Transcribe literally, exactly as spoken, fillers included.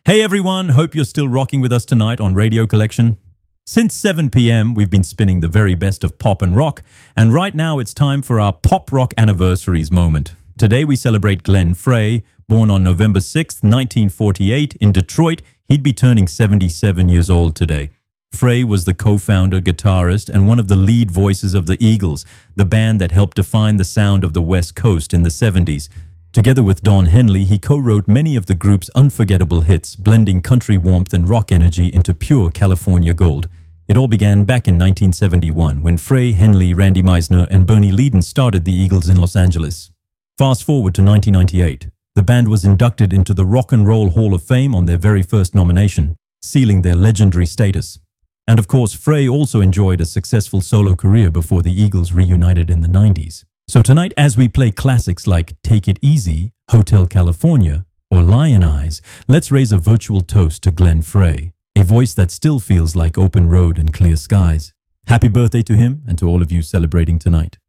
Hey everyone, hope you're still rocking with us tonight on Radio Collection. Since seven p m, we've been spinning the very best of pop and rock, and right now it's time for our Pop Rock Anniversaries moment. Today we celebrate Glenn Frey, born on November sixth, nineteen forty-eight in Detroit. He'd be turning seventy-seven years old today. Frey was the co-founder, guitarist, and one of the lead voices of the Eagles, the band that helped define the sound of the West Coast in the seventies. Together with Don Henley, he co-wrote many of the group's unforgettable hits, blending country warmth and rock energy into pure California gold. It all began back in nineteen seventy-one, when Frey, Henley, Randy Meisner, and Bernie Leadon started the Eagles in Los Angeles. Fast forward to nineteen ninety-eight. The band was inducted into the Rock and Roll Hall of Fame on their very first nomination, sealing their legendary status. And of course, Frey also enjoyed a successful solo career before the Eagles reunited in the nineties. So tonight, as we play classics like Take It Easy, Hotel California, or Lion Eyes, let's raise a virtual toast to Glenn Frey, a voice that still feels like open road and clear skies. Happy birthday to him and to all of you celebrating tonight.